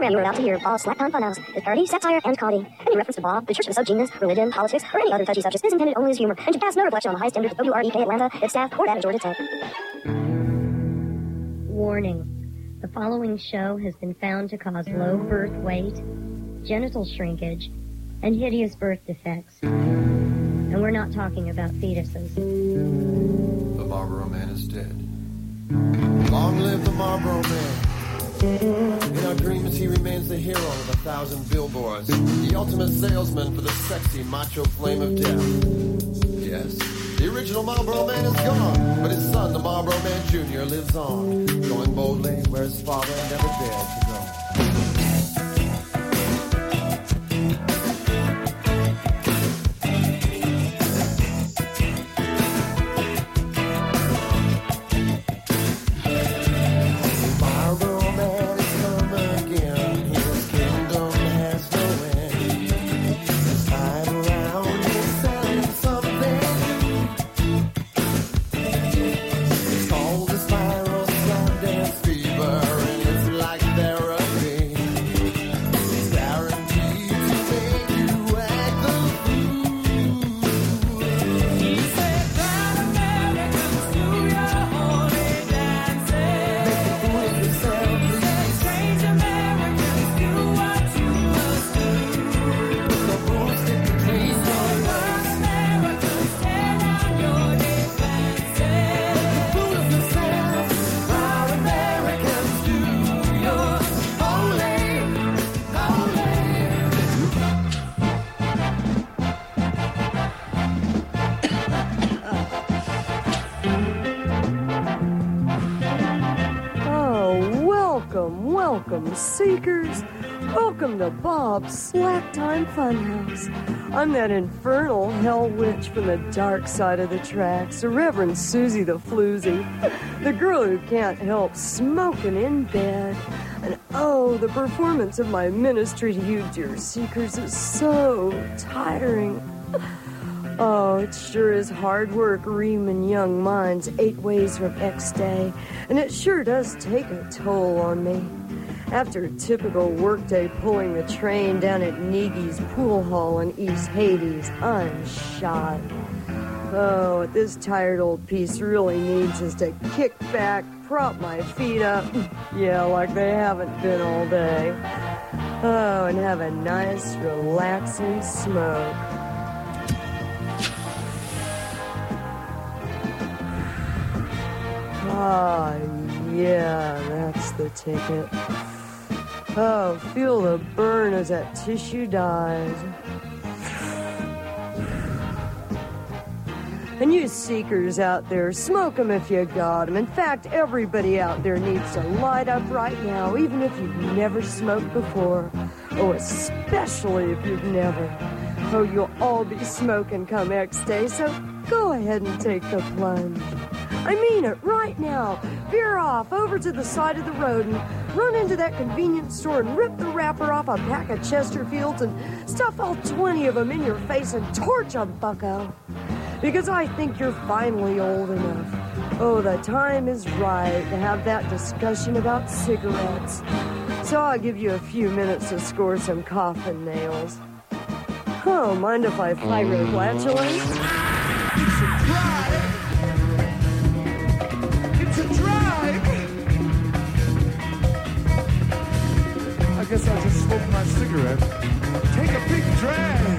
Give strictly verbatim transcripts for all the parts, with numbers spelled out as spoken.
program you are about to hear, all Slack Time Funhouse, is parody, satire, and comedy. Any reference to Bob, the Church of the Sub-Genius, religion, politics, or any other touchy subjects is intended only as humor and should cast no reflection on the high standards of W R E K Atlanta, its staff, or that of Georgia Tech. Warning. The following show has been found to cause low birth weight, genital shrinkage, and hideous birth defects. And we're not talking about fetuses. The Marlboro Man is dead. Long live the Marlboro Man. In our dreams, he remains the hero of a thousand billboards, the ultimate salesman for the sexy macho flame of death. Yes, the original Marlboro Man is gone, but his son, the Marlboro Man Junior, lives on, going boldly where his father never dared to go. Seekers, welcome to Bob's Slack Time Funhouse. I'm that infernal hell witch from the dark side of the tracks, the Reverend Susie the Floozy, the girl who can't help smoking in bed. And oh, the performance of my ministry to you, dear Seekers, is so tiring. Oh, it sure is hard work reaming young minds eight ways from X-Day, and it sure does take a toll on me. After a typical workday pulling the train down at Neegy's Pool Hall in East Hades, I'm shot. Oh, what this tired old piece really needs is to kick back, prop my feet up, yeah, like they haven't been all day. Oh, and have a nice, relaxing smoke. Ah, yeah, that's the ticket. Oh, feel the burn as that tissue dies. And you seekers out there, smoke 'em if you got 'em. In fact, everybody out there needs to light up right now, even if you've never smoked before. Oh, especially if you've never. Oh, you'll all be smoking come X-Day, so go ahead and take the plunge. I mean it, right now. Veer off over to the side of the road and run into that convenience store and rip the wrapper off a pack of Chesterfields and stuff all twenty of them in your face and torch 'em, bucko. Because I think you're finally old enough. Oh, the time is right to have that discussion about cigarettes. So I'll give you a few minutes to score some coffin nails. Oh, mind if I fibroflatulate? It's a drive! It's a drive! I guess I'll just smoke my cigarette. Take a big drag!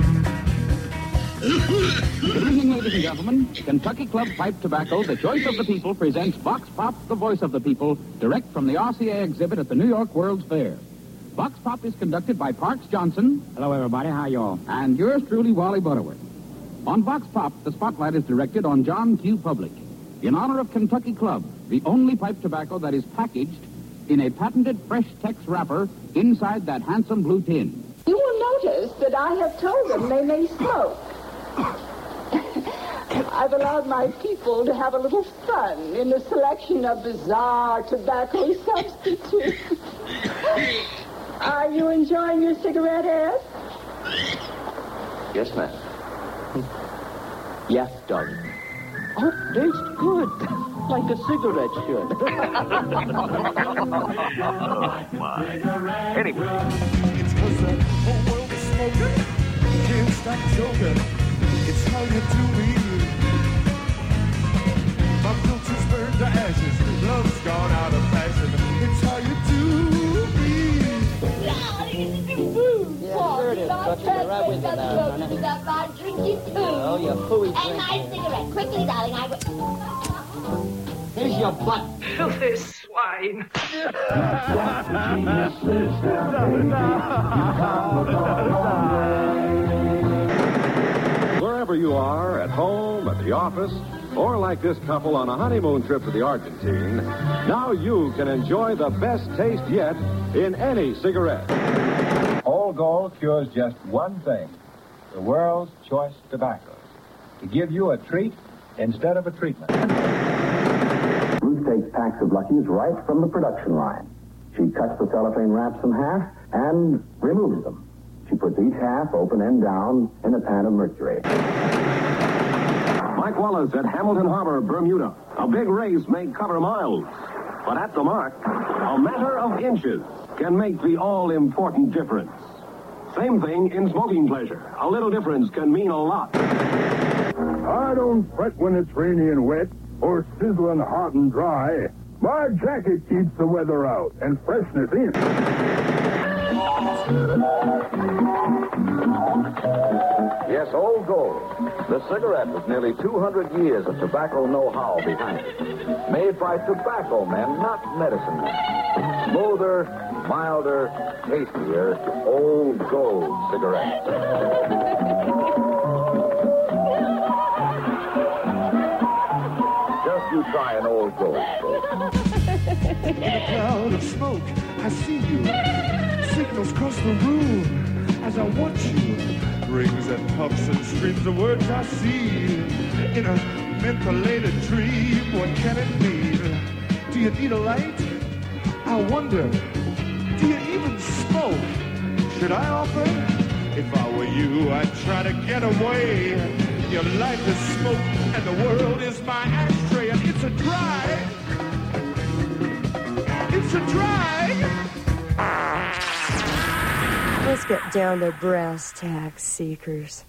Good evening, ladies and gentlemen. Kentucky Club Pipe Tobacco, the choice of the people, presents Vox Pop, the voice of the people, direct from the R C A exhibit at the New York World's Fair. Vox Pop is conducted by Parks Johnson. Hello, everybody. How y'all? And yours truly, Wally Butterworth. On Vox Pop, the spotlight is directed on John Q. Public, in honor of Kentucky Club, the only pipe tobacco that is packaged in a patented Fresh Tex wrapper inside that handsome blue tin. You will notice that I have told them they may smoke. I've allowed my people to have a little fun in the selection of bizarre tobacco substitutes. Are you enjoying your cigarette, Ed? Yes, ma'am. Yes, darling. Oh, tastes good. Like a cigarette should. Oh, my. Anyway. It's because the whole world is smoking. Can't stop joking. It's how you do me. My filter's burned to ashes. Love's gone out of fashion. It's how you do me. Yeah, sure it is. Got to be right with you there, honey. Got my drinky too. Oh, you fooey And my cigarette. Quickly, darling, I will... Here's your butt. Filthy swine. Wherever you are, at home, at the office, or like this couple on a honeymoon trip to the Argentine, now you can enjoy the best taste yet in any cigarette. Old Gold cures just one thing, the world's choice tobaccos, to give you a treat instead of a treatment. Ruth takes packs of Luckies right from the production line. She cuts the cellophane wraps in half and removes them. She puts each half, open and down, in a pan of mercury. Mike Wallace at Hamilton Harbor, Bermuda. A big race may cover miles, but at the mark, a matter of inches can make the all-important difference. Same thing in smoking pleasure. A little difference can mean a lot. I don't fret when it's rainy and wet, or sizzling hot and dry. My jacket keeps the weather out and freshness in. Yes, Old Gold. The cigarette with nearly two hundred years of tobacco know-how behind it. Made by tobacco men, not medicine men. Smoother, milder, tastier, Old Gold cigarette. Just you try an Old Gold. In a cloud of smoke, I see you. Signals cross the room as I watch you. Rings and puffs and streams of words I see. In a mentholated dream, what can it mean? Do you need a light? I wonder, do you even smoke? Should I offer? If I were you, I'd try to get away. Your life is smoke and the world is my ashtray. And it's a drag. It's a drag. Let's get down to brass tacks, seekers.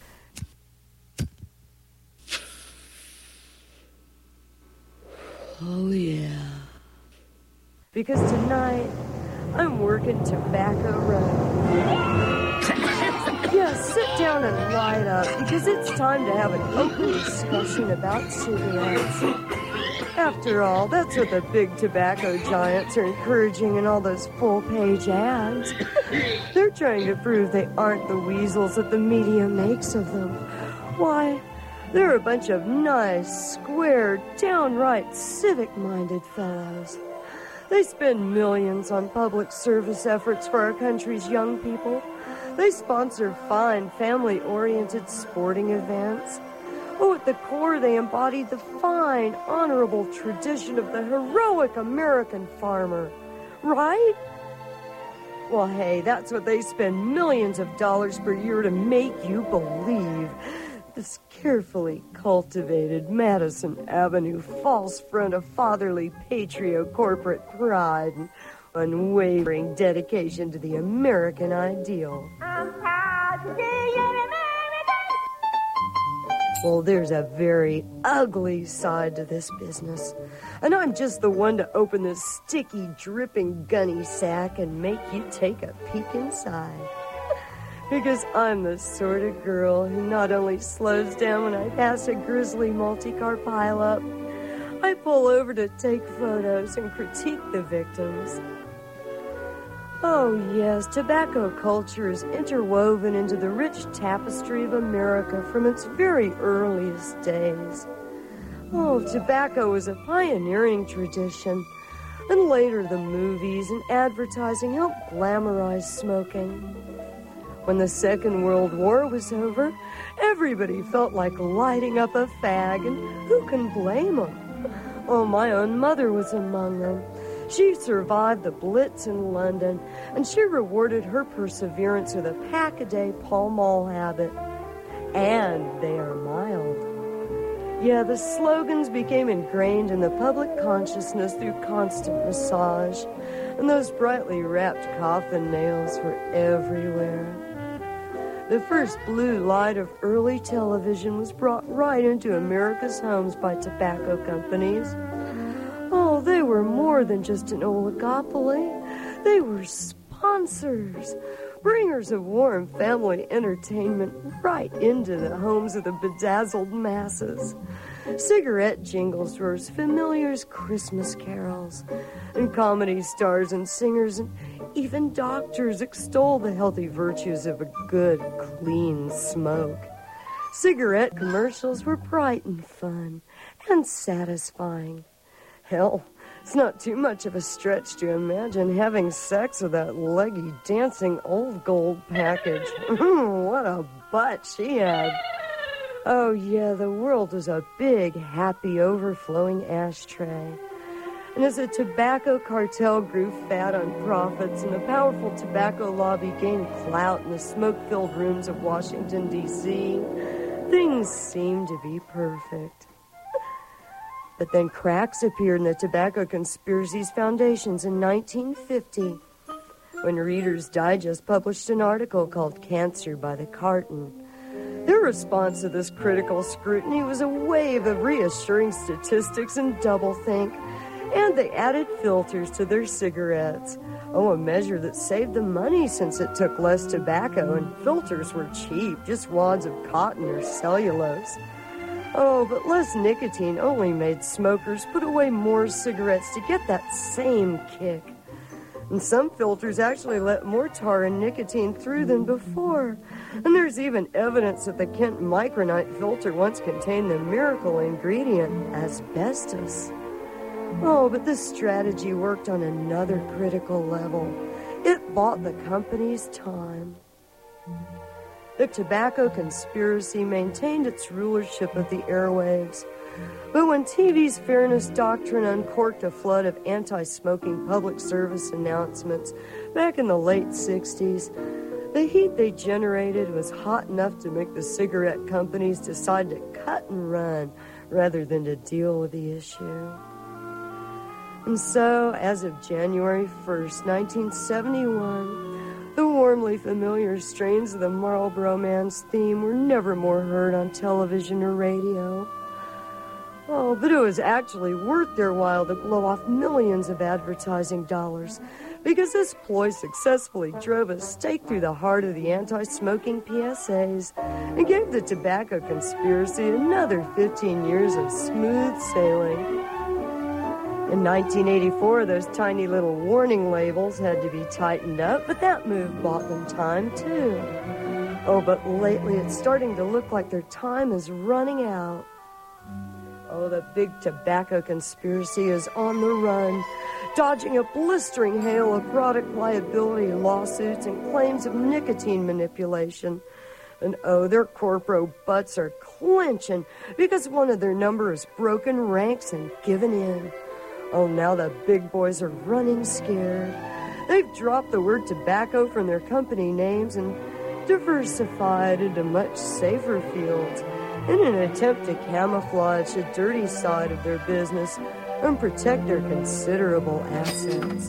Oh, yeah. Because tonight, I'm working Tobacco Road. Yeah, sit down and light up, because it's time to have an open discussion about cigarettes. After all, that's what the big tobacco giants are encouraging in all those full-page ads. They're trying to prove they aren't the weasels that the media makes of them. Why, they're a bunch of nice, square, downright civic-minded fellows. They spend millions on public service efforts for our country's young people. They sponsor fine, family-oriented sporting events. Oh, at the core, they embody the fine, honorable tradition of the heroic American farmer. Right? Well, hey, that's what they spend millions of dollars per year to make you believe. This carefully cultivated Madison Avenue false front of fatherly patrio corporate pride and unwavering dedication to the American ideal. I'm proud to be an American. Well, there's a very ugly side to this business. And I'm just the one to open this sticky, dripping gunny sack and make you take a peek inside. Because I'm the sort of girl who not only slows down when I pass a grisly multi-car pileup, I pull over to take photos and critique the victims. Oh, yes, tobacco culture is interwoven into the rich tapestry of America from its very earliest days. Oh, tobacco was a pioneering tradition, and later the movies and advertising helped glamorize smoking. When the Second World War was over, everybody felt like lighting up a fag, and who can blame them? Oh, my own mother was among them. She survived the Blitz in London, and she rewarded her perseverance with a pack-a-day Pall Mall habit. And they are mild. Yeah, the slogans became ingrained in the public consciousness through constant massage, and those brightly wrapped coffin nails were everywhere. The first blue light of early television was brought right into America's homes by tobacco companies. Oh, they were more than just an oligopoly. They were sponsors, bringers of warm family entertainment right into the homes of the bedazzled masses. Cigarette jingles were as familiar as Christmas carols, and comedy stars and singers and even doctors extol the healthy virtues of a good, clean smoke. Cigarette commercials were bright and fun and satisfying. Hell, it's not too much of a stretch to imagine having sex with that leggy, dancing old gold package. What a butt she had. Oh, yeah, the world was a big, happy, overflowing ashtray. And as the tobacco cartel grew fat on profits and the powerful tobacco lobby gained clout in the smoke-filled rooms of Washington, D C, things seemed to be perfect. But then cracks appeared in the Tobacco Conspiracy's foundations in nineteen fifty, when Reader's Digest published an article called Cancer by the Carton. Their response to this critical scrutiny was a wave of reassuring statistics and doublethink, and they added filters to their cigarettes. Oh, a measure that saved them money since it took less tobacco and filters were cheap, just wads of cotton or cellulose. Oh, but less nicotine only made smokers put away more cigarettes to get that same kick. And some filters actually let more tar and nicotine through than before. And there's even evidence that the Kent Micronite filter once contained the miracle ingredient, asbestos. Oh, but this strategy worked on another critical level. It bought the companies time. The Tobacco Conspiracy maintained its rulership of the airwaves. But when T V's fairness doctrine uncorked a flood of anti-smoking public service announcements back in the late sixties, the heat they generated was hot enough to make the cigarette companies decide to cut and run rather than to deal with the issue. And so, as of January first, nineteen seventy-one, the warmly familiar strains of the Marlboro Man's theme were never more heard on television or radio. Oh, but it was actually worth their while to blow off millions of advertising dollars, because this ploy successfully drove a stake through the heart of the anti-smoking P S As and gave the Tobacco Conspiracy another fifteen years of smooth sailing. In nineteen eighty-four, those tiny little warning labels had to be tightened up, but that move bought them time, too. Oh, but lately it's starting to look like their time is running out. Oh, the big Tobacco Conspiracy is on the run, dodging a blistering hail of product liability lawsuits and claims of nicotine manipulation. And oh, their corporo butts are clenching because one of their number has broken ranks and given in. Oh, now the big boys are running scared. They've dropped the word tobacco from their company names and diversified into much safer fields in an attempt to camouflage the dirty side of their business and protect their considerable assets.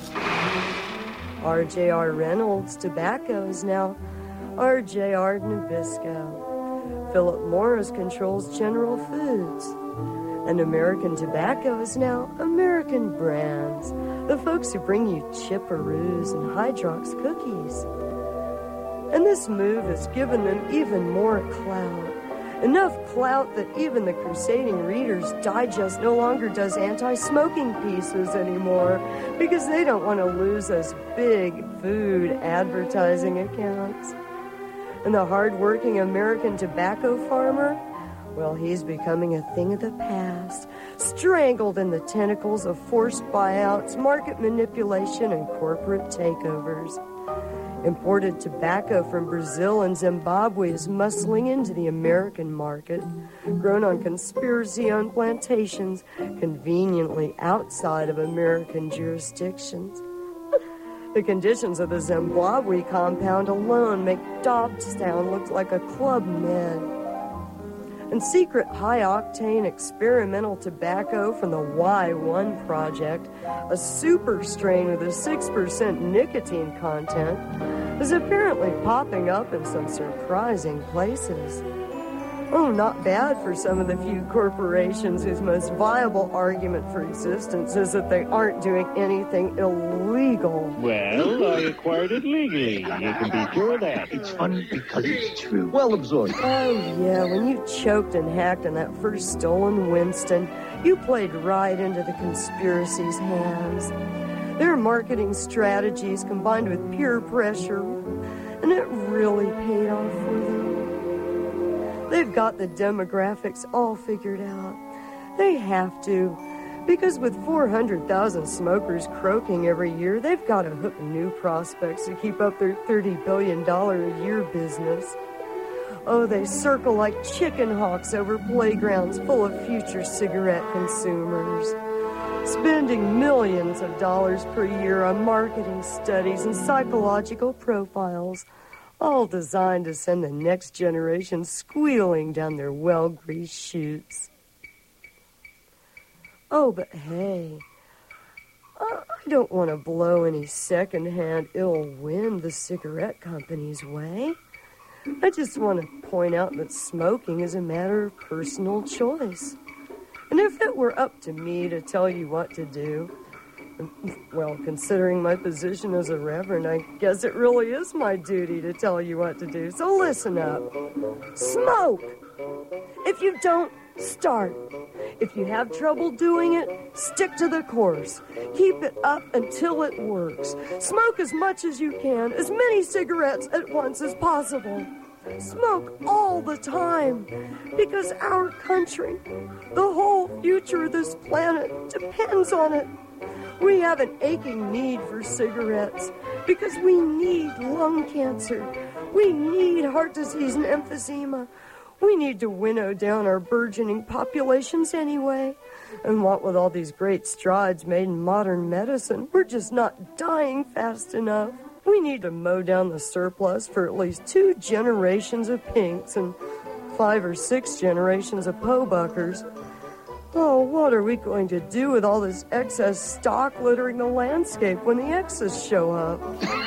R J R Reynolds Tobacco is now R J R Nabisco. Philip Morris controls General Foods. And American Tobacco is now American Brands, the folks who bring you Chipperoos and Hydrox cookies. And this move has given them even more clout. Enough clout that even the crusading Reader's Digest no longer does anti-smoking pieces anymore because they don't want to lose those big food advertising accounts. And the hard-working American tobacco farmer, well, he's becoming a thing of the past, strangled in the tentacles of forced buyouts, market manipulation, and corporate takeovers. Imported tobacco from Brazil and Zimbabwe is muscling into the American market, grown on conspiracy-owned plantations conveniently outside of American jurisdictions. The conditions of the Zimbabwe compound alone make Dobbstown look like a Club Med. and secret high-octane experimental tobacco from the Y one Project, a super strain with a six percent nicotine content, is apparently popping up in some surprising places. Oh, not bad for some of the few corporations whose most viable argument for existence is that they aren't doing anything illegal. Well, I acquired it legally. You can be sure of that. It's fun because it's true. Well absorbed. Oh, yeah, when you choked and hacked on that first stolen Winston, you played right into the conspiracy's hands. Their marketing strategies combined with peer pressure, and it really paid off for them. They've got the demographics all figured out. They have to, because with four hundred thousand smokers croaking every year, they've got to hook new prospects to keep up their thirty billion dollars a year business. Oh, they circle like chicken hawks over playgrounds full of future cigarette consumers, spending millions of dollars per year on marketing studies and psychological profiles, all designed to send the next generation squealing down their well-greased chutes. Oh, but hey, I don't want to blow any second-hand ill wind the cigarette company's way. I just want to point out that smoking is a matter of personal choice. And if it were up to me to tell you what to do, well, considering my position as a reverend, I guess it really is my duty to tell you what to do. So listen up. Smoke! If you don't, start. If you have trouble doing it, stick to the course. Keep it up until it works. Smoke as much as you can, as many cigarettes at once as possible. Smoke all the time, because our country, the whole future of this planet, depends on it. We have an aching need for cigarettes because we need lung cancer. We need heart disease and emphysema. We need to winnow down our burgeoning populations anyway. And what with all these great strides made in modern medicine, we're just not dying fast enough. We need to mow down the surplus for at least two generations of pinks and five or six generations of po-buckers. Oh, what are we going to do with all this excess stock littering the landscape when the X's show up?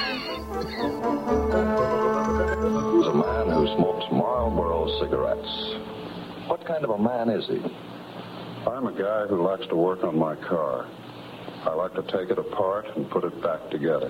He's a man who smokes Marlboro cigarettes. What kind of a man is he? I'm a guy who likes to work on my car. I like to take it apart and put it back together.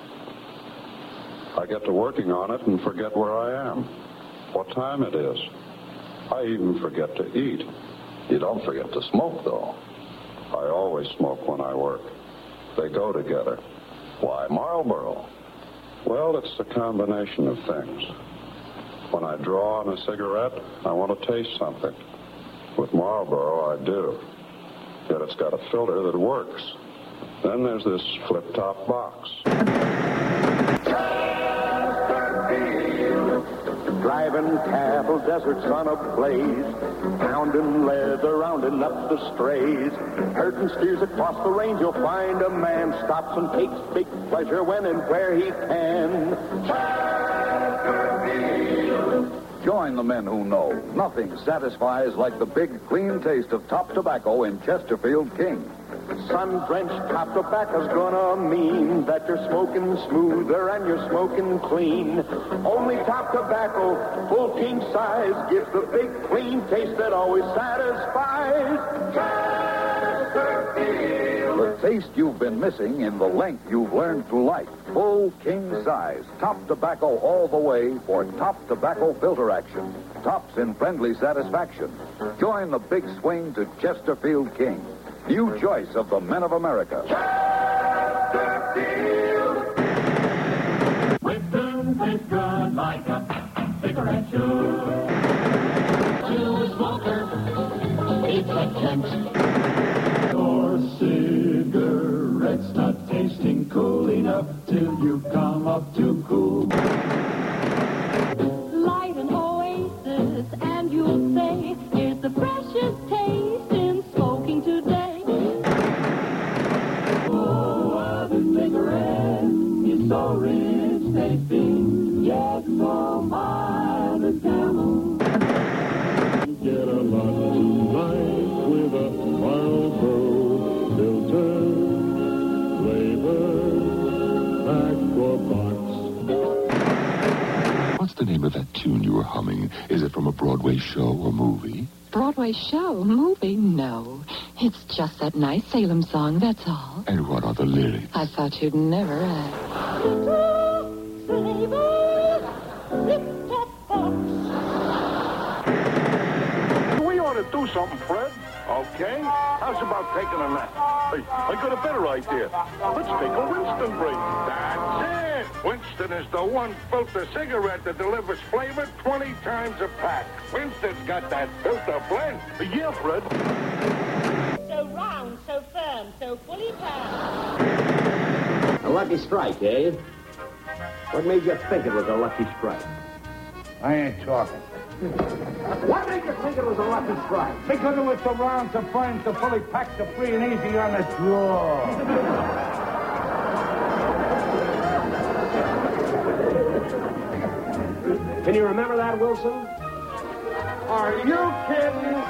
I get to working on it and forget where I am, what time it is. I even forget to eat. You don't forget to smoke, though. I always smoke when I work. They go together. Why Marlboro? Well, it's a combination of things. When I draw on a cigarette, I want to taste something. With Marlboro, I do. Yet it's got a filter that works. Then there's this flip-top box. Driving cattle, desert sun ablaze, pounding leather, rounding up the strays, herding steers across the range. You'll find a man stops and takes big pleasure when and where he can. Join the men who know nothing satisfies like the big, clean taste of top tobacco in Chesterfield King. Sun-drenched top tobacco's gonna mean that you're smoking smoother and you're smoking clean. Only top tobacco, full king size, gives the big, clean taste that always satisfies. Chesterfield. The taste you've been missing in the length you've learned to like. Full king size. Top tobacco all the way for top tobacco filter action. Tops in friendly satisfaction. Join the big swing to Chesterfield King. New choice of the men of America. Winston tastes good like a cigarette should. To a smoker, it's a cinch. Your cigarette's not tasting cool enough till you come up to cool. Light an oasis and you'll say, here's the freshest taste in smoking today. So rich tasting, yet so mild as camel. get a lot tonight with a Marlboro filter, flavor, pack or box. What's the name of that tune you were humming? Is it from a Broadway show or movie? Broadway show? Movie? No. It's just that nice Salem song, that's all. And what are the lyrics? I thought you'd never ask. We ought to do something, Fred. Okay? How's about taking a nap? Hey, I got a better idea. Let's take a Winston break. That's it! Winston is the one filter cigarette that delivers flavor twenty times a pack. Winston's got that filter blend. Yeah, Fred. So round, so firm, so fully packed. A lucky strike, eh? What made you think it was a lucky strike? I ain't talking. What made you think it was a lucky strike? Because it was so round, so firm, so fully packed, so free and easy on the draw. Can you remember that, Wilson? Are you kidding?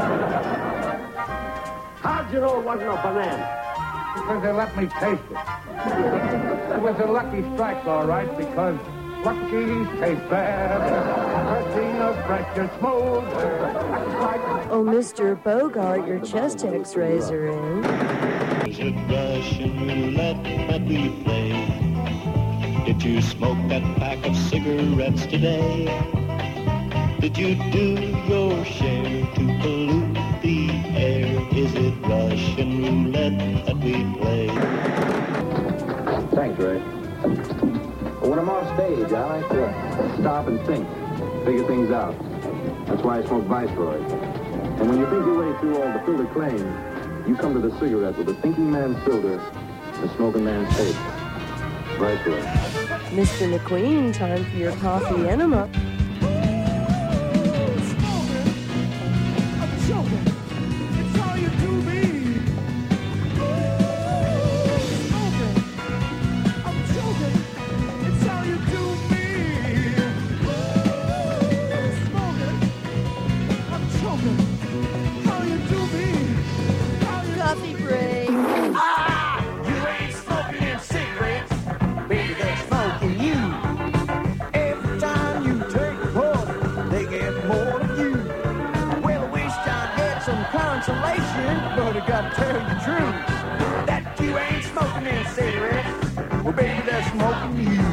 How'd you know it wasn't a banana? Because they let me taste it. It was a lucky strike, all right, because luckies taste bad. Fresh, fresh and smooth. Oh, Mister Bogart, your chest x-rays are in. Is it Russian roulette that we play? Did you smoke that pack of cigarettes today? Did you do your share to pollute the air? Is it Russian roulette that we play? Thanks, Ray. When I'm off stage, I like to stop and think, figure things out. That's why I smoke Viceroy. And when you think your way through all the filter claims, you come to the cigarette with a thinking man's filter and a smoking man's taste. Viceroy. Mister McQueen, time for your coffee enema. Coffee break. Ah! You ain't smoking them cigarettes. Baby, they're smoking you. Every time you take a puff, they get more of you. Well, I wish I'd get some consolation, but I gotta tell you the truth. That you ain't smoking them cigarettes. Well, baby, they're smoking you.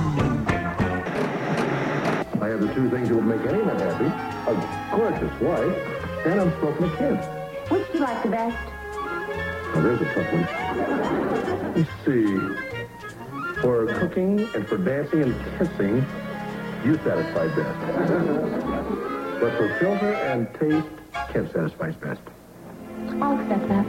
I have the two things that would make any man happy. A gorgeous wife, and I'm smoking a kid. Which do you like the best? Now, there's a tough one. Let's see. For cooking and for dancing and kissing, you satisfy best. But for filter and taste, Ken satisfies best. I'll accept that.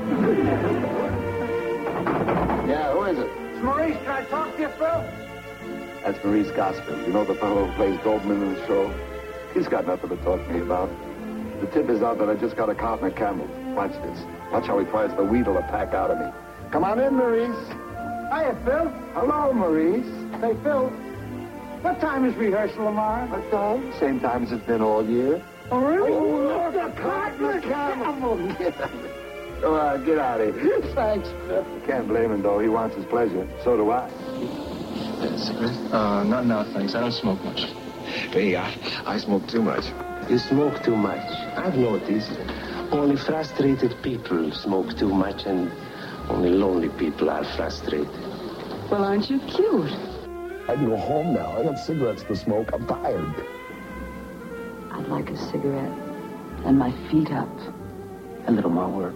Yeah, who is it? It's Maurice. Can I talk to you, Phil? That's Maurice Gosper. You know the fellow who plays Goldman in the show? He's got nothing to talk to me about. The tip is out that I just got a carton of Camel. Watch this. Watch how he tries to wheedle a pack out of me. Come on in, Maurice. Hiya, Phil. Hello, Maurice. Hey, Phil. What time is rehearsal tomorrow? What time? Same time as it's been all year. Oh, really? Oh, look, a carton of Camel. Come on, get out of here. Thanks, Phil. Can't blame him, though. He wants his pleasure. So do I. Cigarette? Uh, not now, thanks. I don't smoke much. Hey, I, I smoke too much. You smoke too much. I've noticed. Only frustrated people smoke too much, and only lonely people are frustrated. Well, aren't you cute? I can go home now. I got cigarettes to smoke. I'm tired. I'd like a cigarette and my feet up. A little more work.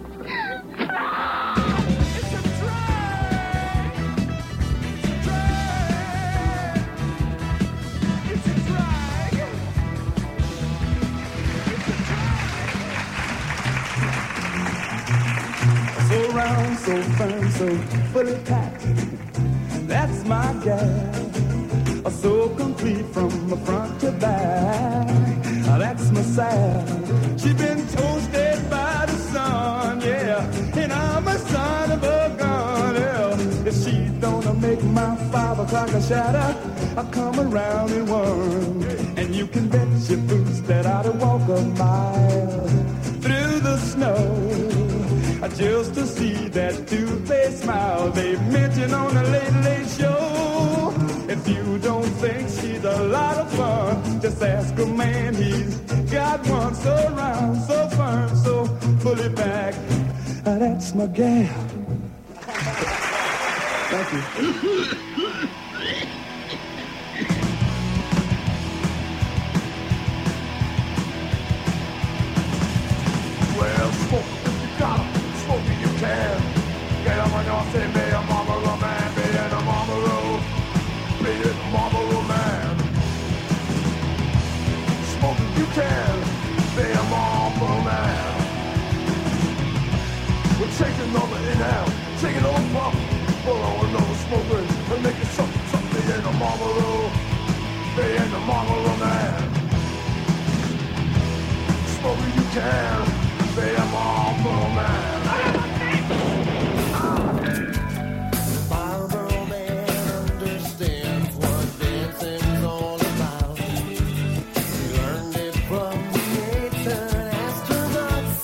So round, so firm, so fully packed. That's my gal. So complete from the front to back. That's my sad. She been toasted by the sun, yeah. And I'm a son of a gun, yeah. If she don't make my five o'clock a shadow, I come around in one. And you can bet your boots that I'd walk a mile through the snow just to see that two-faced smile they mention on the Late Late Show. If you don't think she's a lot of fun, just ask a man, he's got one so round, so firm, so pull it back. Uh, that's my gal. Thank you. Well, smoke if you got 'em, smoke if you can. Get 'em on your say, be a Marlboro man, be in a Marlboro, be in a Marlboro man. Smoke if you can, be a Marlboro man. We're taking on the in-out, taking on pump, pull on another smoker and make it something, something, be in a Marlboro, be in a Marlboro man. Smoke if you can. Be a Marlboro man. Marlboro man understands what dancing's all about. He learned it from the ancient astronauts.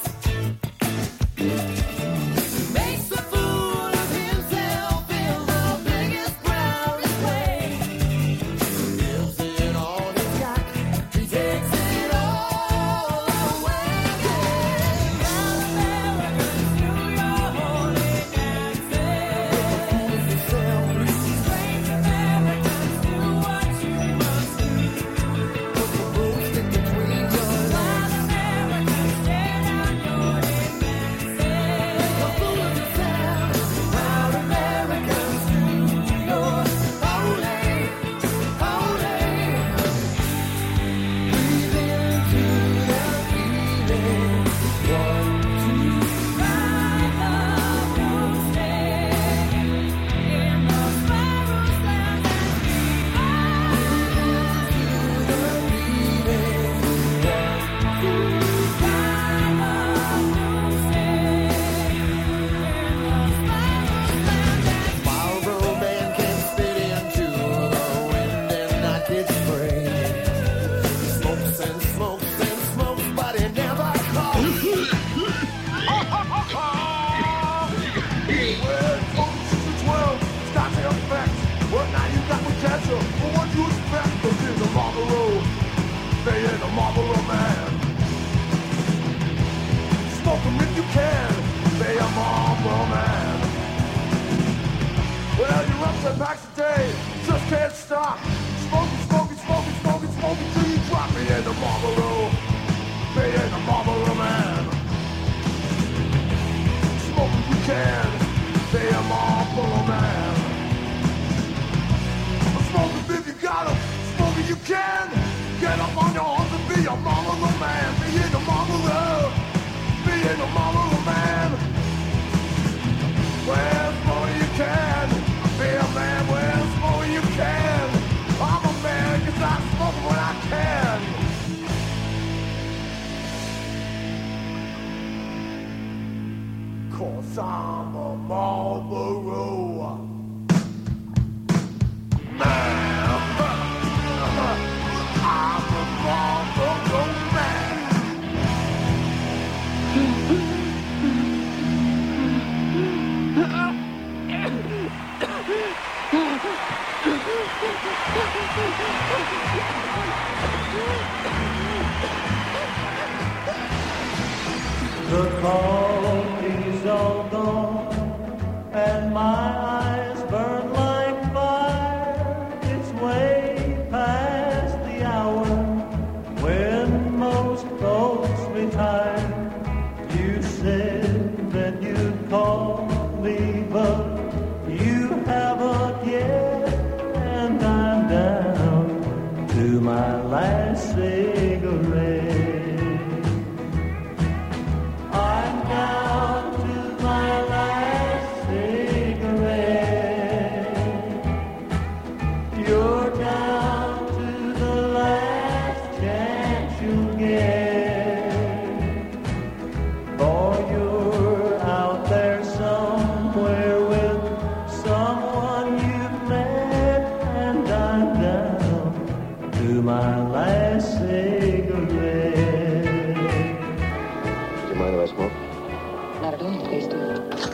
Makes a fool of himself in the biggest, proudest way. Gives it all he's got. He takes it all away. Packs a day, just can't stop. Smoking, smoking, smoking, smoking, smoking till you drop me in the Marlboro. Be in the Marlboro man. Smoking you can, be a Marlboro man. Smoking if you got 'em, smoking you can. Get up on your horse and be a Marlboro man. Be in the Marlboro, be in the Marlboro man. Well, smoking you can. Be a man, well, smoke you can. I'm a man, cause I smoke when I can. Cause I'm a Marlboro man. I'm a Marlboro man. The coffee's all gone, and my eyes burn like fire. It's way past the hour when most folks retire. You said that you'd call me, but you haven't yet, and I'm down to my last cigarette. I'm down to my last cigarette. You're down to the last chance you'll get. For you're out there somewhere with someone you've met, and I'm down to my last cigarette. Do you mind if I smoke? Not at all, please do.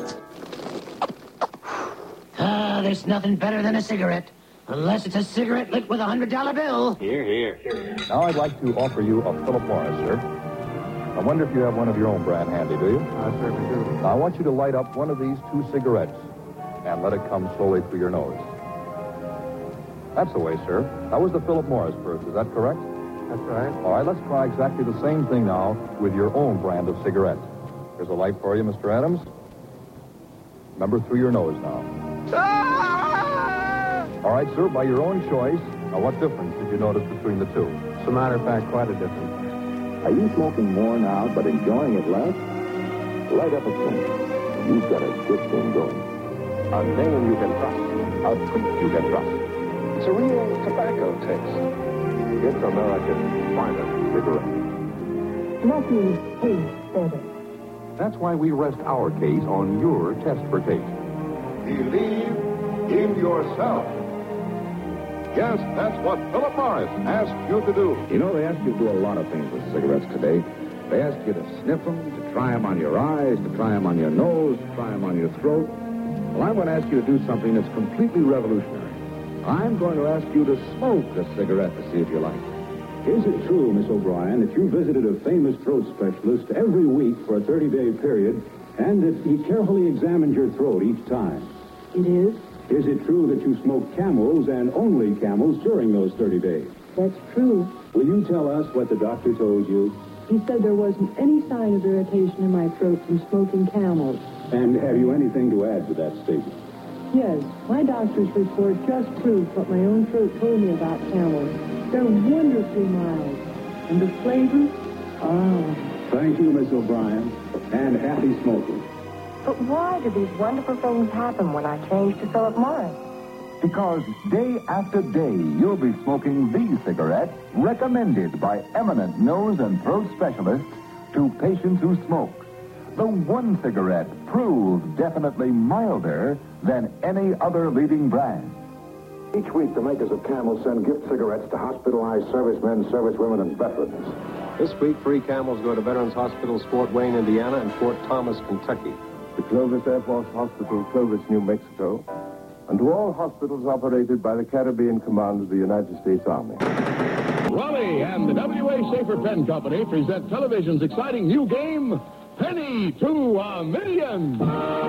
Ah, there's nothing better than a cigarette. Unless it's a cigarette lit with a hundred dollar bill. Here, here. Now I'd like to offer you a Philip Morris, sir. I wonder if you have one of your own brand handy, do you? I certainly do. Now, I want you to light up one of these two cigarettes and let it come slowly through your nose. That's the way, sir. That was the Philip Morris first. Is that correct? That's right. All right, let's try exactly the same thing now with your own brand of cigarettes. Here's a light for you, Mister Adams. Remember, through your nose now. All right, sir, by your own choice. Now, what difference did you notice between the two? As a matter of fact, quite a difference. Are you smoking more now, but enjoying it less? Light up a cinch. You've got a good thing going. A name you can trust. A treat you can trust. It's a real tobacco taste. It's American finest cigarette. Nothing tastes better. That's why we rest our case on your test for taste. Believe in yourself. Yes, that's what Philip Morris asked you to do. You know, they ask you to do a lot of things with cigarettes today. They ask you to sniff them, to try them on your eyes, to try them on your nose, to try them on your throat. Well, I'm going to ask you to do something that's completely revolutionary. I'm going to ask you to smoke a cigarette to see if you like it. Is it true, Miss O'Brien, that you visited a famous throat specialist every week for a thirty-day period and that he carefully examined your throat each time? It is. Is it true that you smoked Camels and only Camels during those thirty days? That's true. Will you tell us what the doctor told you? He said there wasn't any sign of irritation in my throat from smoking Camels. And have you anything to add to that statement? Yes, my doctor's report just proved what my own throat told me about Camels. They're wonderfully mild. And the flavor? Oh. Thank you, Miss O'Brien. And happy smoking. But why do these wonderful things happen when I change to Philip Morris? Because day after day, you'll be smoking these cigarettes recommended by eminent nose and throat specialists to patients who smoke. The one cigarette proved definitely milder than any other leading brand. Each week, the makers of Camel send gift cigarettes to hospitalized servicemen, servicewomen, and veterans. This week, free Camels go to Veterans Hospitals, Fort Wayne, Indiana, and Fort Thomas, Kentucky. To Clovis Air Force Hospital, Clovis, New Mexico, and to all hospitals operated by the Caribbean Command of the United States Army. Raleigh and the W A Schaefer Pen Company present television's exciting new game, Penny to a Million.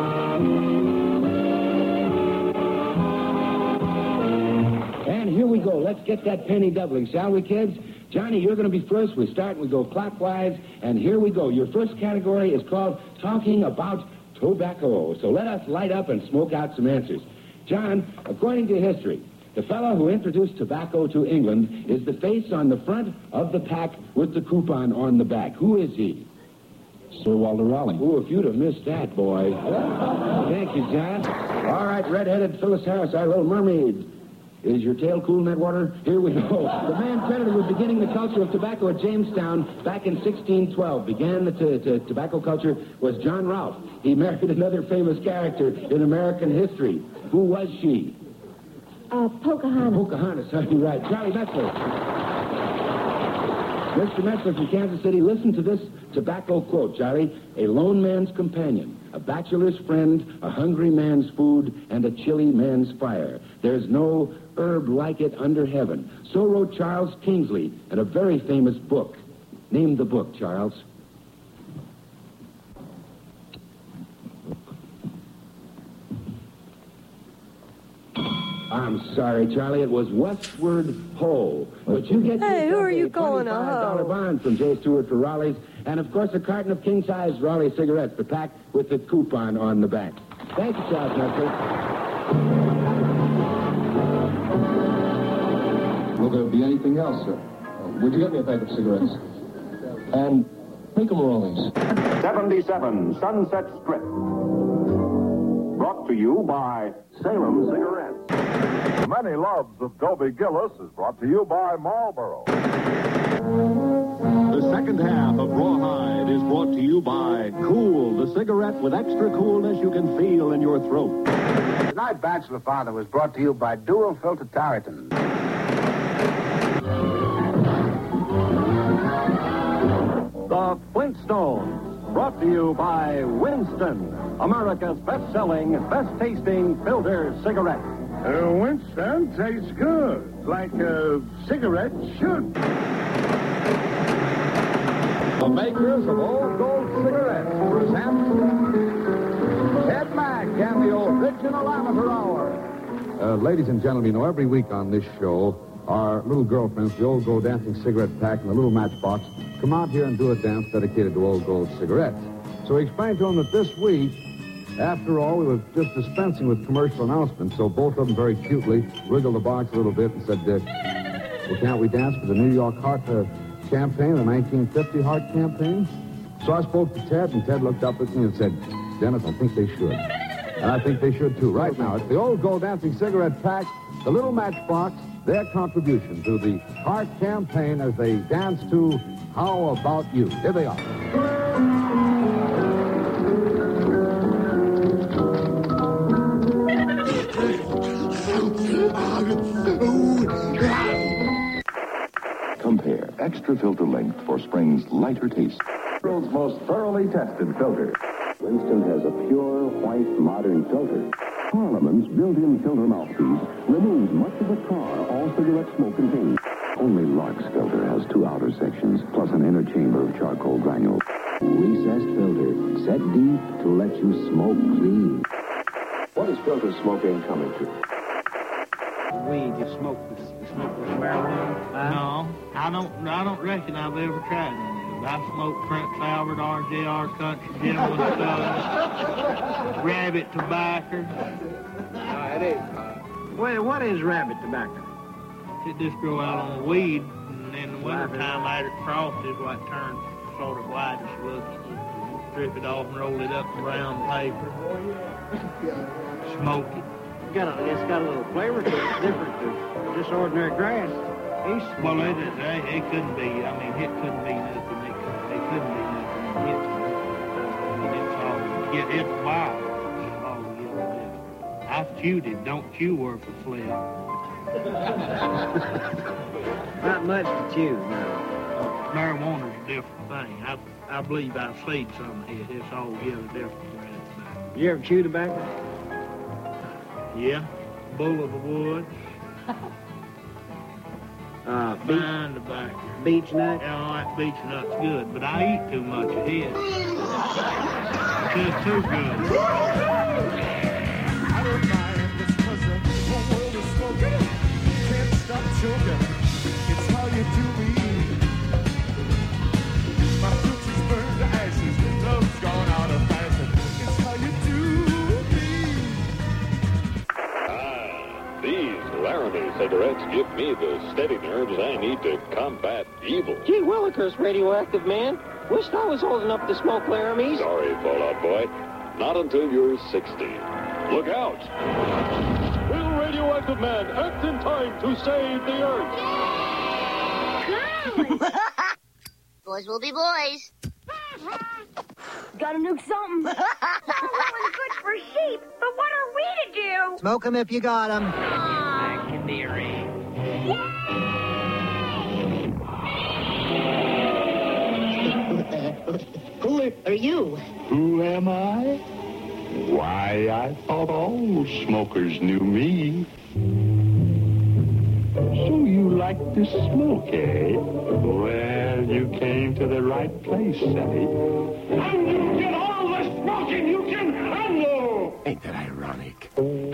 And here we go. Let's get that penny doubling, shall we, kids? Johnny, you're going to be first. We start and we go clockwise. And here we go. Your first category is called Talking About Tobacco. So let us light up and smoke out some answers. John, according to history, the fellow who introduced tobacco to England is the face on the front of the pack with the coupon on the back. Who is he? Sir Walter Raleigh. Oh, if you'd have missed that, boy. Thank you, John. All right, red-headed Phyllis Harris, our little mermaid. Is your tail cool in that water? Here we go. The man credited with beginning the culture of tobacco at Jamestown back in sixteen twelve. Began the t- t- tobacco culture was John Rolfe. He married another famous character in American history. Who was she? Uh, Pocahontas. Pocahontas, are you right? Charlie Metzler. Mister Metzler from Kansas City, listen to this tobacco quote, Charlie. A lone man's companion, a bachelor's friend, a hungry man's food, and a chilly man's fire. There's no herb like it under heaven. So wrote Charles Kingsley in a very famous book. Name the book, Charles. I'm sorry, Charlie. It was Westward Ho. But you get Hey, who are you calling a twenty-five dollar hoe? bond from J. Stewart for Raleigh's, and of course a carton of king-size Raleigh cigarettes, the pack with the coupon on the back. Thank you, Charles Metzler. Will there be anything else, sir? Would you get me a pack of cigarettes? And make them rollies. seventy-seven Sunset Strip. Brought to you by Salem Cigarettes. Many Loves of Dobie Gillis is brought to you by Marlboro. The second half of Rawhide is brought to you by Cool, the cigarette with extra coolness you can feel in your throat. Tonight, Bachelor Father was brought to you by Dual Filter Tarleton. Stones. Brought to you by Winston, America's best-selling, best-tasting filter cigarette. Uh, Winston tastes good, like a cigarette should. The makers of Old Gold cigarettes present Ted Mack and the original amateur hour. Uh, ladies and gentlemen, you know, every week on this show, our little girlfriends, the Old Gold Dancing Cigarette Pack and the Little Matchbox, come out here and do a dance dedicated to Old Gold cigarettes. So we explained to them that this week, after all, we were just dispensing with commercial announcements, so both of them very cutely wriggled the box a little bit and said, uh, well, can't we dance for the New York Heart uh, campaign, the nineteen fifty Heart campaign? So I spoke to Ted, and Ted looked up at me and said, Dennis, I think they should. And I think they should, too. Right now, it's the Old Gold Dancing Cigarette Pack, the Little Matchbox, their contribution to the Heart campaign as they dance to How About You. Here they are. Compare extra filter length for Spring's lighter taste. World's most thoroughly tested filter. Winston has a pure, white, modern filter. Parliament's built-in filter mouthpiece removes much of the tar all cigarette smoke contains. Only Lark's filter has two outer sections, plus an inner chamber of charcoal granules. Recessed filter, set deep to let you smoke clean. What is filter smoking coming to? Weed, you smoke this, you smoke this marijuana? Uh, no, I don't. I don't reckon I've ever tried any. I smoke Prince Albert, R J R, Country Gentleman stuff, rabbit tobacco. No, it is. Well, what is rabbit tobacco? It just grow out on the weed, and in the wintertime, after it frosted, what turns sort of whitish looking. You strip it off and roll it up in brown paper. Smoke it. It's got a, it's got a little flavor to it. It's different to just ordinary grass. It's well, it, it, it couldn't be. I mean, it couldn't be nothing. It, it couldn't be nothing. It's, it's all, it, it's wild. It's all together. I've chewed it. Don't chew worth a flip. Not much to chew, no. Uh, marijuana's a different thing. I, I believe I've seen some of it. It's all together different. You ever chew tobacco? Yeah, Bull of the Woods. uh, Fine tobacco. Beech nut? Yeah, I like beech nuts good, but I eat too much of it. It's too good. I don't mind this cause the whole world is smoking. Can't stop choking. It's how you do me. My future's burned to ashes. Love's gone out of fashion. It's how you do me. Ah, these Laramie cigarettes give me the steady nerves I need to combat evil. Gee willikers, radioactive man. Wished I was old enough to smoke Laramies. Sorry, Fallout Boy. Not until you're sixty. Look out! Will Radioactive Man act in time to save the Earth? Boys will be boys. Gotta nuke something. One's good for sheep, but what are we to do? Smoke 'em if you got 'em. That can be arranged. Who are you? Who am I? Why, I thought all smokers knew me. So you like to smoke, eh? Well, you came to the right place, Sonny. And you get all the smoking you can handle! Ain't that ironic?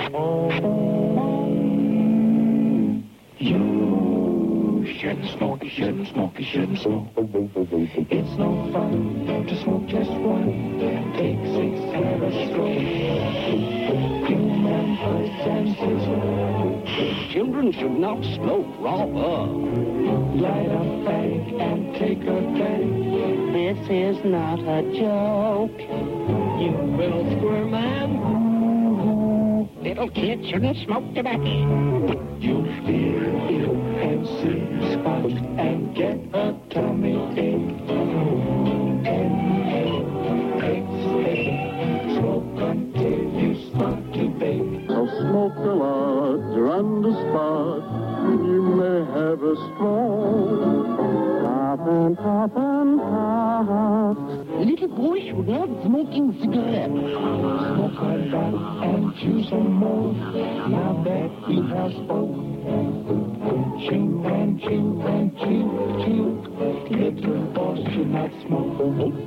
You shouldn't smoke, you shouldn't smoke, you shouldn't smoke. It's no fun to smoke just one. Take six and a stroke. Human hearts and scissors. Children should not smoke raw bud. Light a fag and take a drag. This is not a joke. You little square man. Little kids shouldn't smoke tobacco. You'll feel ill and see spots and get a tummy ache. Inhale, exhale, smoke until you start to bake. So smoke a lot, run the spot. You may have a stroke. Pop and pop and pop. little boy should love smoking cigarettes. Smoke like that and chew some more. Now that he has spoke. Chew and chew and chew, chew. Little boy should not smoke.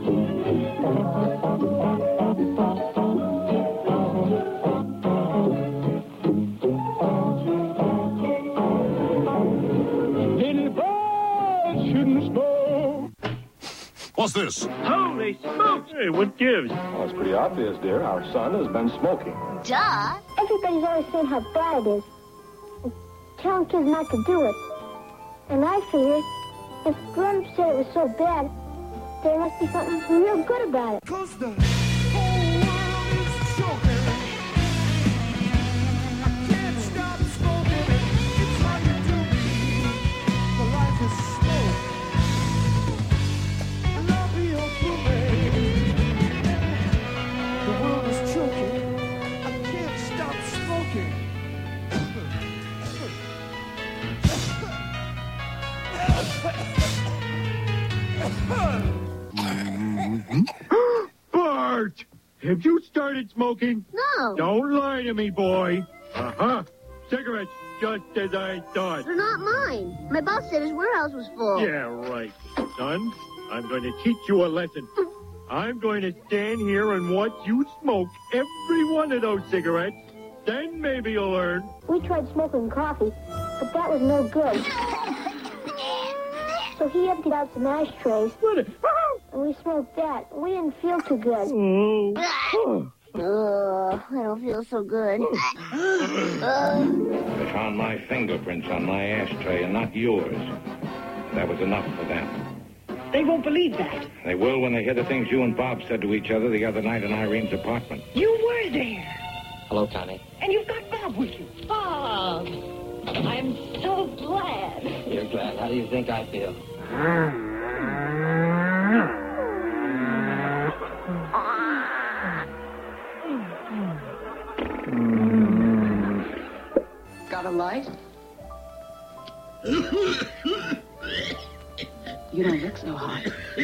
Little boy shouldn't smoke. What's this? Holy smokes! Hey, what gives? Well, it's pretty obvious, dear. Our son has been smoking. Duh. Everybody's always saying how bad it is. And telling kids not to do it. And I figured, if grown-ups said it was so bad, there must be something real good about it. Cause the whole world is choking. I can't stop smoking. It's hard to do me. The life is smoke. Love you for me. The world is choking. I can't stop smoking. Bart! Have you started smoking? No. Don't lie to me, boy. Uh-huh. Cigarettes, just as I thought. They're not mine. My boss said his warehouse was full. Yeah, right. Son, I'm going to teach you a lesson. I'm going to stand here and watch you smoke every one of those cigarettes. Then maybe you'll learn. We tried smoking coffee, but that was no good. So he emptied out some ashtrays. What a... And we smoked that. We didn't feel too good. Oh. Ugh, I don't feel so good. They found my fingerprints on my ashtray and not yours. That was enough for them. They won't believe that. They will when they hear the things you and Bob said to each other the other night in Irene's apartment. You were there. Hello, Connie. And you've got Bob with you. Bob, I'm so glad. You're glad. How do you think I feel? Got a light? You don't look so hot.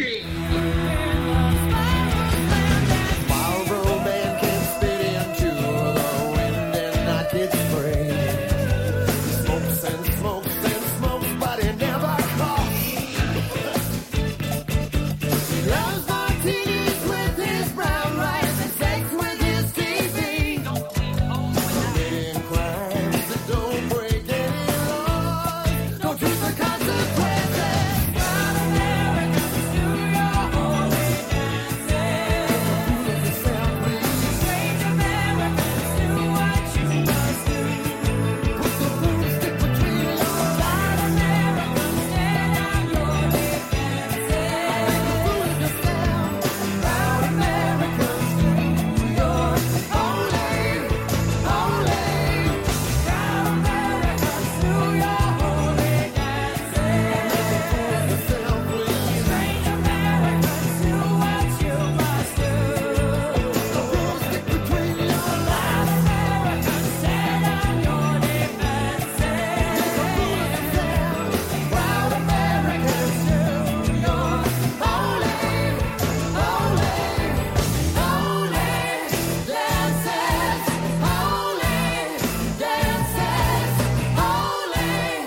Marlboro man can spit into the wind and knock it free. Smokes and smokes and smokes, but he never coughs. He loves martinis with his brown rice and sex with his T V. Committing crimes that don't break any laws, don't treat the consequences. Proud Americans, do your holy dances. Strange Americans, do what you must do. Put the broomstick between your legs. Proud Americans, stand on your defenses. Make a fool of yourself. Proud Americans, do your holy, holy. Proud Americans, do your holy dances. Make a fool of yourself, please. Strange Americans, do what you must do. Put the broomstick between your legs. Proud Americans, stand on your defenses. Make a fool of yourself. Proud Americans, do your holy, holy, holy dances. Holy dances. Holy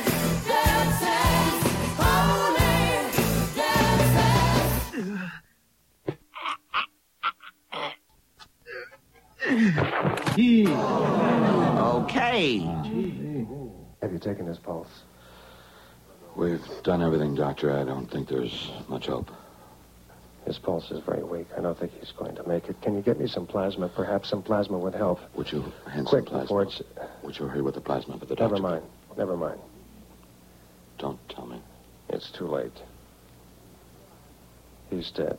dances. Holy dances. Okay. Have you taken his pulse? We've done everything, Doctor. I don't think there's much hope. His pulse is very weak. I don't think he's going to make it. Can you get me some plasma? Perhaps some plasma would help. Would you hand Quick, some plasma? before it's... Would you hurry with the plasma? But the Never doctor... mind. Never mind. Don't tell me. It's too late. He's dead.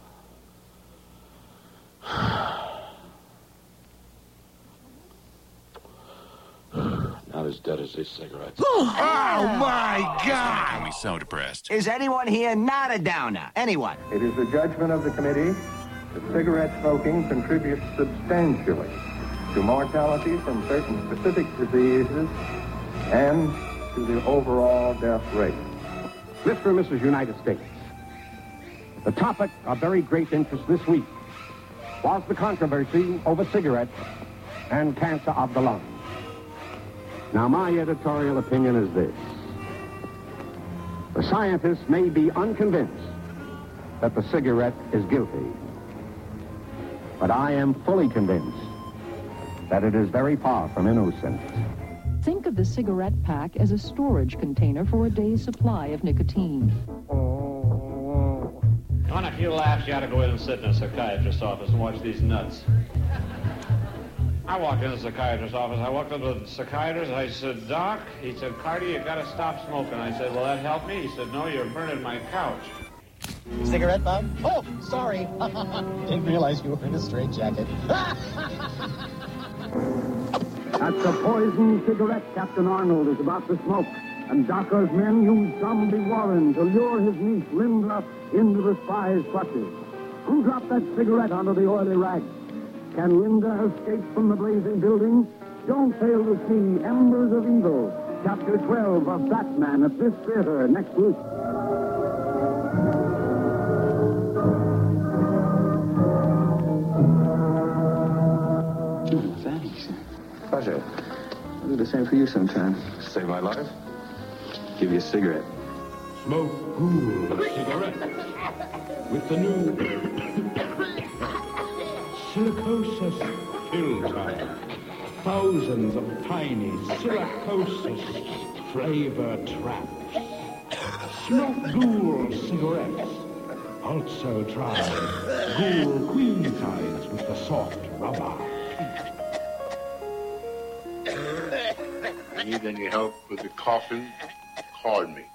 Not as dead as these cigarettes. Oh, my God! Got me so depressed. Is anyone here not a downer? Anyone? It is the judgment of the committee that cigarette smoking contributes substantially to mortality from certain specific diseases and to the overall death rate. Mister and Missus United States, The topic of very great interest this week was the controversy over cigarettes and cancer of the lung. Now, my editorial opinion is this. The scientists may be unconvinced that the cigarette is guilty, but I am fully convinced that it is very far from innocent. Think of the cigarette pack as a storage container for a day's supply of nicotine. On a few laughs, you ought to go in and sit in a psychiatrist's office and watch these nuts. I walked in the psychiatrist's office. I walked up to the psychiatrist. I said, Doc, he said, Cardi, you got to stop smoking. I said, will that help me? He said, no, you're burning my couch. Cigarette, Bob? Oh, sorry. Didn't realize you were in a straitjacket. That's a poisoned cigarette Captain Arnold is about to smoke. And Docker's men use Zombie Warren to lure his niece Linda into the spy's clutches. Who dropped that cigarette onto the oily rag? Can Linda escape from the blazing building? Don't fail to see Embers of Evil, Chapter twelve of Batman at this theater next week. Thanks. Pleasure. I'll do the same for you sometime. Save my life. Give you a cigarette. Smoke cool cigarette with the new silicosis pill time. Thousands of tiny silicosis flavor traps. Smoke Ghoul cigarettes. Also try Ghoul Queen size with the soft rubber. Need any help with the coughing? Call me.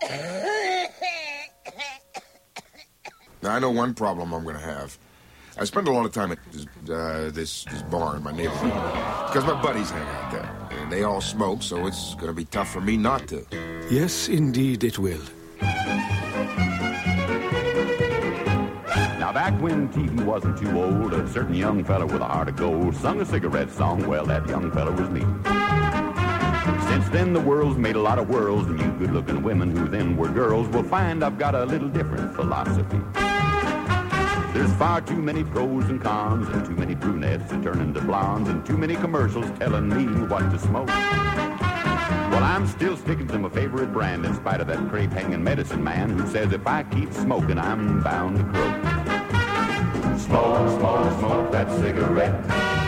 Now, I know one problem I'm going to have. I spend a lot of time at this, uh, this, this bar in my neighborhood because my buddies hang out there, and they all smoke, so it's going to be tough for me not to. Yes, indeed it will. Now, back when T V wasn't too old, a certain young fella with a heart of gold sung a cigarette song. Well, that young fella was me. Since then, the world's made a lot of whirls, and you good-looking women who then were girls will find I've got a little different philosophy. There's far too many pros and cons, and too many brunettes that turn into blondes, and too many commercials telling me what to smoke. Well, I'm still sticking to my favorite brand in spite of that crepe-hanging medicine man who says if I keep smoking, I'm bound to croak. Smoke, smoke, smoke that cigarette.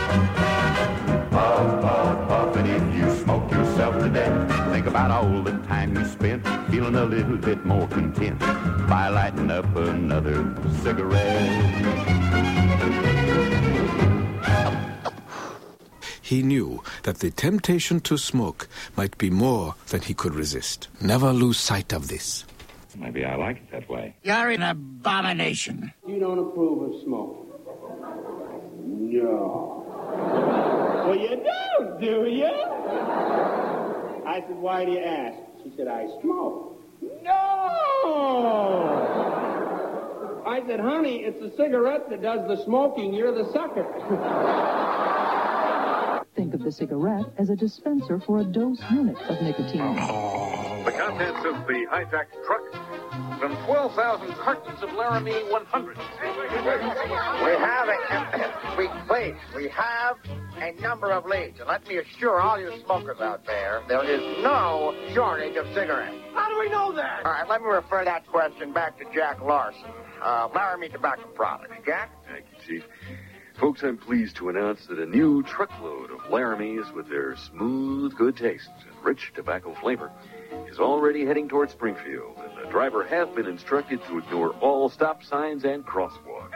Puff, puff, puff, and if you smoke yourself to death, think about all the time you spent feeling a little bit more content by lighting up another cigarette. He knew that the temptation to smoke might be more than he could resist. Never lose sight of this. Maybe I like it that way. You're an abomination. You don't approve of smoking? No. Well, you don't, do you? I said, why do you ask? She said, I smoke. No! I said, honey, it's a cigarette that does the smoking. You're the sucker. Think of the cigarette as a dispenser for a dose unit of nicotine. The contents of the high-tax truck from twelve thousand cartons of Laramie one hundred. We have a, we, please, we have a number of leads. And let me assure all you smokers out there, there is no shortage of cigarettes. How do we know that? All right, let me refer that question back to Jack Larson, uh, Laramie Tobacco Products. Jack? Thank you, Chief. Folks, I'm pleased to announce that a new truckload of Laramies with their smooth, good taste and rich tobacco flavor is already heading toward Springfield, and the driver has been instructed to ignore all stop signs and crosswalks.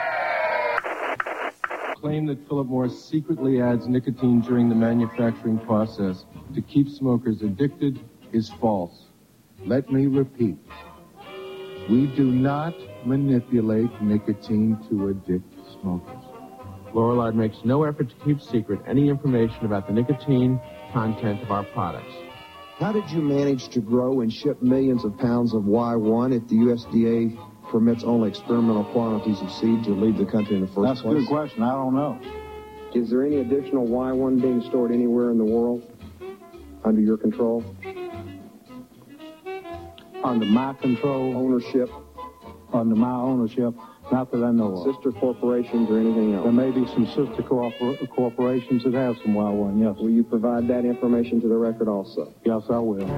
Claim that Philip Morris secretly adds nicotine during the manufacturing process to keep smokers addicted is false. Let me repeat. We do not manipulate nicotine to addict smokers. Lorillard makes no effort to keep secret any information about the nicotine content of our products. How did you manage to grow and ship millions of pounds of Y one if the U S D A permits only experimental quantities of seed to leave the country in the first That's place? That's a good question. I don't know. Is there any additional Y one being stored anywhere in the world under your control? Under my control? Ownership? Uh, under my ownership, not that I know of. Sister corporations or anything else? There may be some sister corpor- corporations that have some Y one, yes. Will you provide that information to the record also? Yes, I will.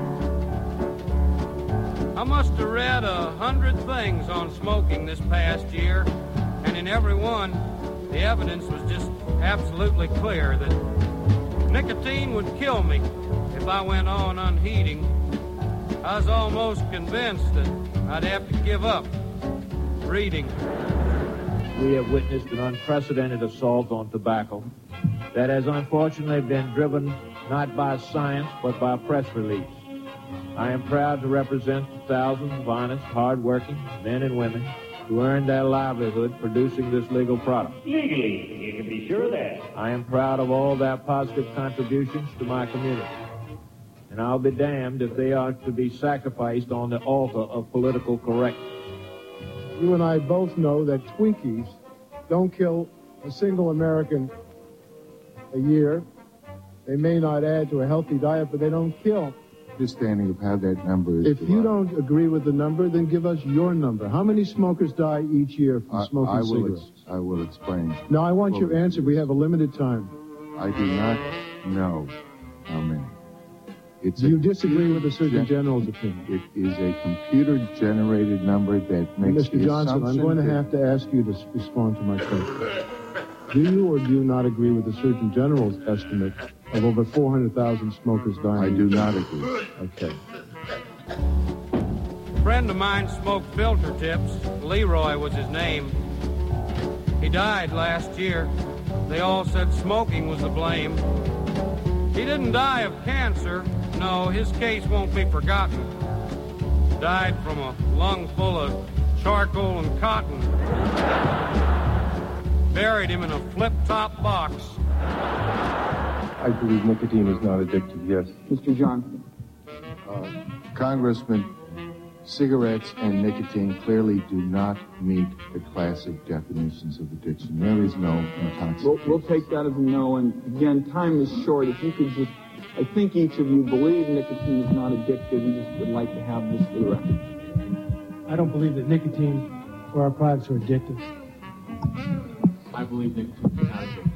I must have read a hundred things on smoking this past year, and in every one, the evidence was just absolutely clear that nicotine would kill me if I went on unheeding. I was almost convinced that I'd have to give up reading. We have witnessed an unprecedented assault on tobacco that has unfortunately been driven not by science but by press release. I am proud to represent the thousands of honest, hard-working men and women who earned their livelihood producing this legal product. Legally, you can be sure of that. I am proud of all their positive contributions to my community. And I'll be damned if they are to be sacrificed on the altar of political correctness. You and I both know that Twinkies don't kill a single American a year. They may not add to a healthy diet, but they don't kill. Understanding of how that number is If derived. you don't agree with the number, then give us your number. How many smokers die each year from I, smoking I will cigarettes? Ex- I will explain. No, I want your Well, answer. We have a limited time. I do not know how many. It's Do you a disagree with the Surgeon gen- General's opinion? It is a computer-generated number that makes Mister the Johnson, I'm assumption going to that- have to ask you to s- respond to my question. Do you or do you not agree with the Surgeon General's estimate of over four hundred thousand smokers dying? I do not agree. Okay. A friend of mine smoked filter tips. Leroy was his name. He died last year. They all said smoking was the blame. He didn't die of cancer. No, his case won't be forgotten. Died from a lung full of charcoal and cotton. Buried him in a flip-top box. I believe nicotine is not addictive, yes. Mister Johnson. Uh, Congressman, cigarettes and nicotine clearly do not meet the classic definitions of addiction. There is no intoxication. We'll, we'll take that as a no, and again, time is short. If you could just, I think each of you believe nicotine is not addictive and just would like to have this for the record. I don't believe that nicotine or our products are addictive. I believe nicotine is not addictive.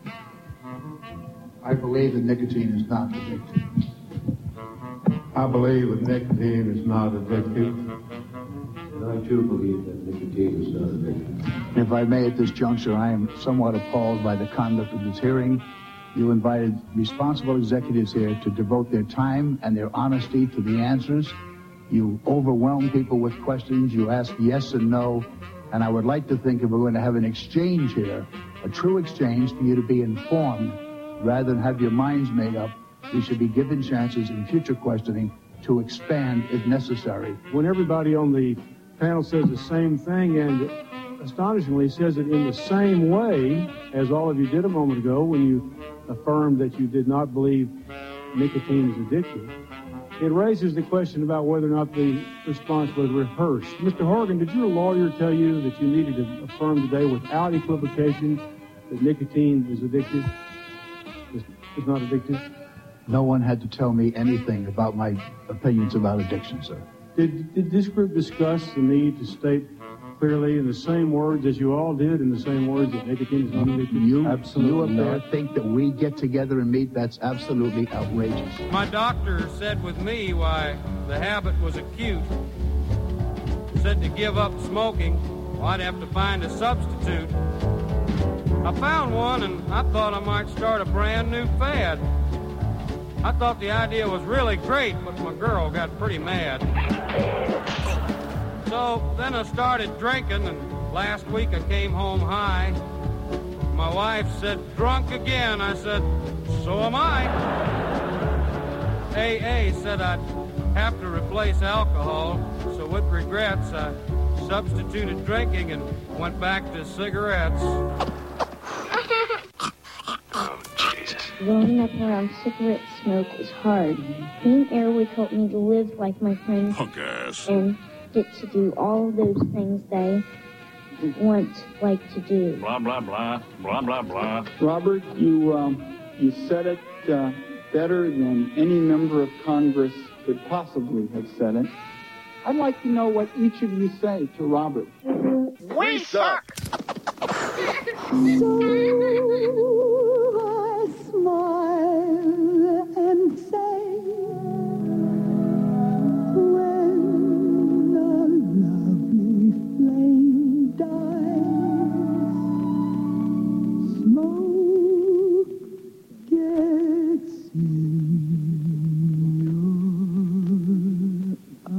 I believe that nicotine is not addictive. I believe that nicotine is not addictive. And I too believe that nicotine is not addictive. If I may, at this juncture, I am somewhat appalled by the conduct of this hearing. You invited responsible executives here to devote their time and their honesty to the answers. You overwhelm people with questions. You ask yes and no. And I would like to think if we're going to have an exchange here, a true exchange for you to be informed, rather than have your minds made up, you should be given chances in future questioning to expand if necessary. When everybody on the panel says the same thing, and astonishingly says it in the same way as all of you did a moment ago when you affirmed that you did not believe nicotine is addictive, it raises the question about whether or not the response was rehearsed. Mister Horgan, did your lawyer tell you that you needed to affirm today without equivocation that nicotine is addictive? Is, is not addictive? No one had to tell me anything about my opinions about addiction, sir. Did, did this group discuss the need to state clearly in the same words as you all did, in the same words that nicotine is not addictive? You, absolutely you up there think that we get together and meet? That's absolutely outrageous. My doctor said with me why the habit was acute. Said to give up smoking, well, I'd have to find a substitute. I found one, and I thought I might start a brand new fad. I thought the idea was really great, but my girl got pretty mad. So then I started drinking, and last week I came home high. My wife said, drunk again. I said, so am I. A A said I'd have to replace alcohol, so with regrets I substituted drinking and went back to cigarettes. Oh, Jesus. Growing up around cigarette smoke was hard. Clean air would help me to live like my friends. Punk ass. And get to do all of those things they want, like to do. Blah, blah, blah. Blah, blah, blah. Robert, you, um, you said it uh, better than any member of Congress could possibly have said it. I'd like to know what each of you say to Robert. We suck! So I smile and say, when the lovely flame dies, smoke gets in your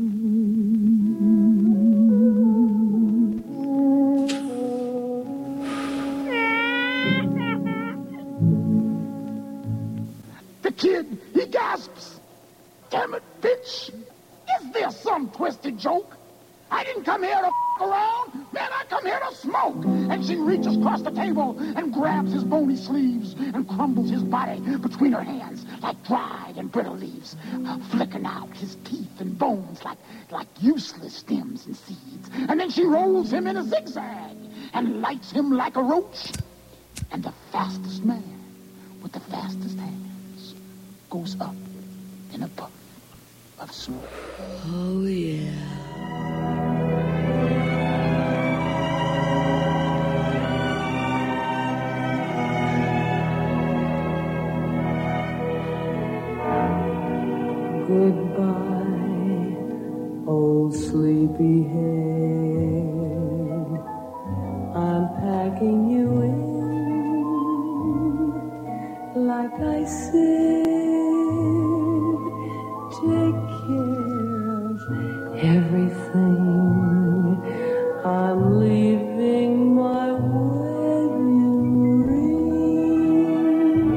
The kid, he gasps. Damn it, bitch. Is there some twisted joke? I didn't come here to f*** around. Man, I come here to smoke. And she reaches across the table and grabs his bony sleeves and crumbles his body between her hands like dried and brittle leaves, uh, flicking out his teeth and bones like, like useless stems and seeds. And then she rolls him in a zigzag and lights him like a roach. And the fastest man with the fastest hands goes up in a puff of smoke. Oh, yeah. Goodbye, old sleepyhead. I'm packing you in, like I said. Take care of everything. I'm leaving my wedding ring.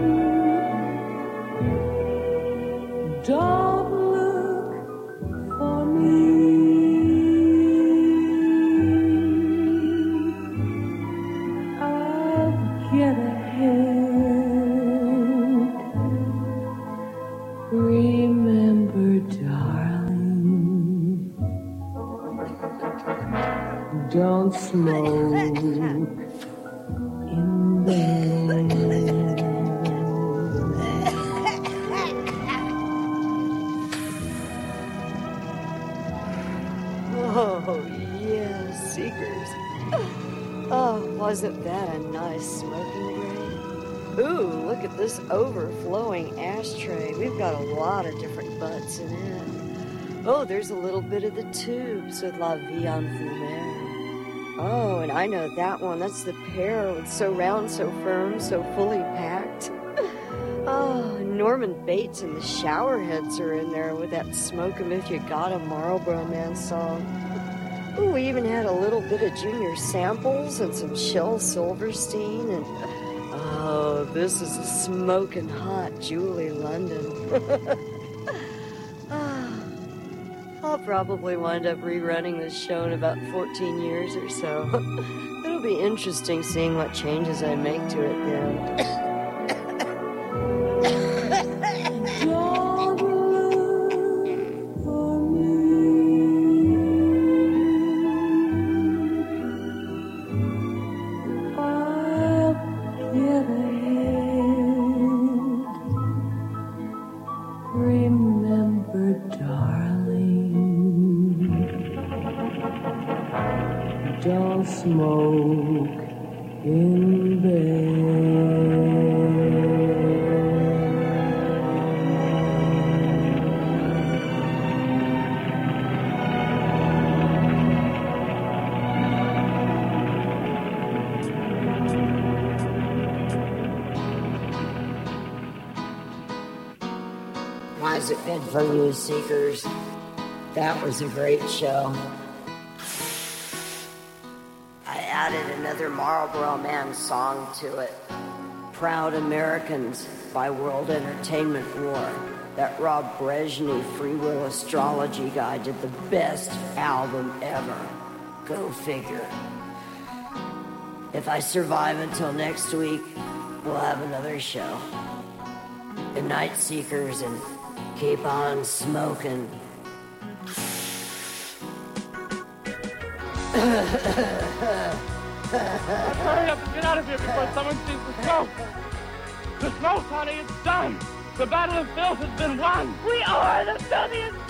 Don't look for me. I'll get ahead. Remember, darling, don't smoke in bed. Oh, yeah, Seekers. Oh, wasn't that a nice smoking break? Ooh, look at this overflowing ashtray. We've got a lot of different butts in it. Oh, there's a little bit of the tubes with La Vie en Fumeur. Oh, and I know that one. That's the pear. It's so round, so firm, so fully packed. Oh, Norman Bates and the Showerheads are in there with that Smoke 'em If You Got 'em Marlboro Man song. Ooh, we even had a little bit of Junior Samples and some Shel Silverstein and... Oh, this is a smoking hot Julie London. I'll probably wind up rerunning this show in about fourteen years or so. It'll be interesting seeing what changes I make to it then. Don't look for me. I'll get ahead. Remember, darling, don't smoke in bed. How's it been for you, Seekers? That was a great show. I added another Marlboro Man song to it. Proud Americans by World Entertainment War. That Rob Brezhnev Free Will Astrology guy did the best album ever. Go figure. If I survive until next week, we'll have another show. Good night, Seekers, and keep on smoking. Let's hurry up and get out of here before someone sees the smoke. The smoke, honey, it's done. The battle of filth has been won. We are the filthiest